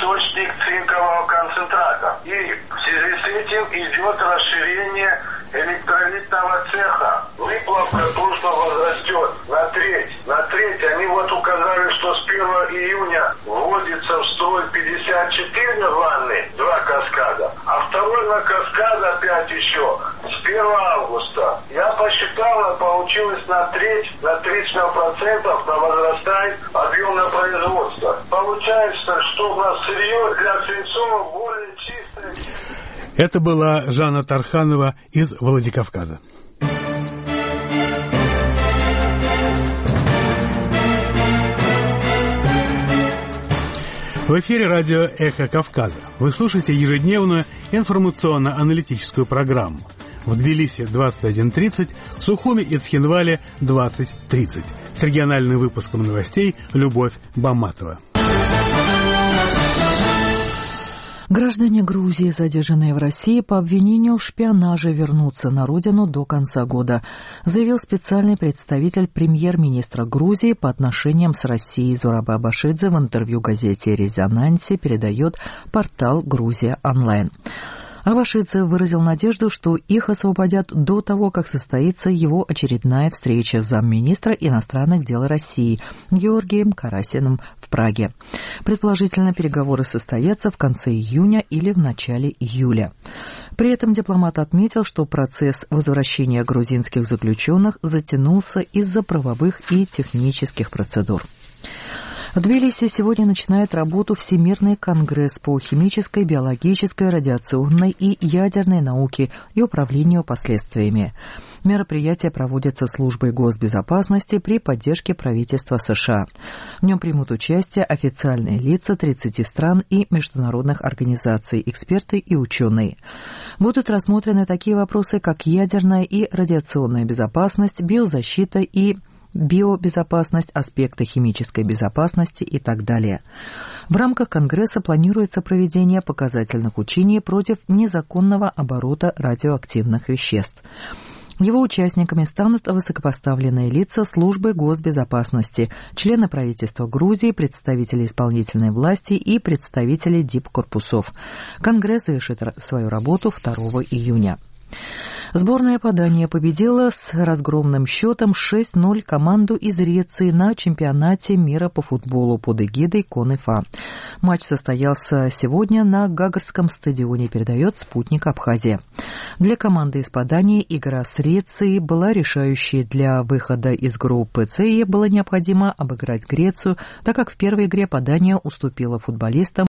источник цинкового концентрата. И в связи с этим идет расширение электролитного цеха. Выплавка нужно возрастет на треть. Они вот указали, что с 1 июня вводится в строй 54 ванны, 2 каскада, а второй на каскад опять еще с 1 августа. Я посчитал, получилось на треть, на 30% возрастает объемное производство. Получается, что у нас сырье для Свинцова более чистое. Это была Жанна Тарханова из Владикавказа. В эфире радио «Эхо Кавказа». Вы слушаете ежедневную информационно-аналитическую программу. В Тбилиси 21:30, в Сухуми и Цхинвале 20:30. С региональным выпуском новостей Любовь Баматова. Граждане Грузии, задержанные в России по обвинению в шпионаже, вернутся на родину до конца года, заявил специальный представитель премьер-министра Грузии по отношениям с Россией Зураб Абашидзе в интервью газете «Резонансе», передает портал «Грузия онлайн». Абашидзе выразил надежду, что их освободят до того, как состоится его очередная встреча с замминистра иностранных дел России Георгием Карасиным в Праге. Предположительно, переговоры состоятся в конце июня или в начале июля. При этом дипломат отметил, что процесс возвращения грузинских заключенных затянулся из-за правовых и технических процедур. В Тбилиси сегодня начинает работу Всемирный конгресс по химической, биологической, радиационной и ядерной науке и управлению последствиями. Мероприятие проводится службой госбезопасности при поддержке правительства США. В нем примут участие официальные лица 30 стран и международных организаций, эксперты и ученые. Будут рассмотрены такие вопросы, как ядерная и радиационная безопасность, биозащита и биобезопасность, аспекты химической безопасности и так далее. В рамках Конгресса планируется проведение показательных учений против незаконного оборота радиоактивных веществ. Его участниками станут высокопоставленные лица службы госбезопасности, члены правительства Грузии, представители исполнительной власти и представители дипкорпусов. Конгресс завершит свою работу 2 июня. Сборная по Дании победила с разгромным счетом 6-0 команду из Реции на чемпионате мира по футболу под эгидой КонФА. Матч состоялся сегодня на Гагарском стадионе, передает «Спутник Абхазия». Для команды из Дании игра с Рецией была решающей для выхода из группы С, и было необходимо обыграть Грецию, так как в первой игре Дания уступила футболистам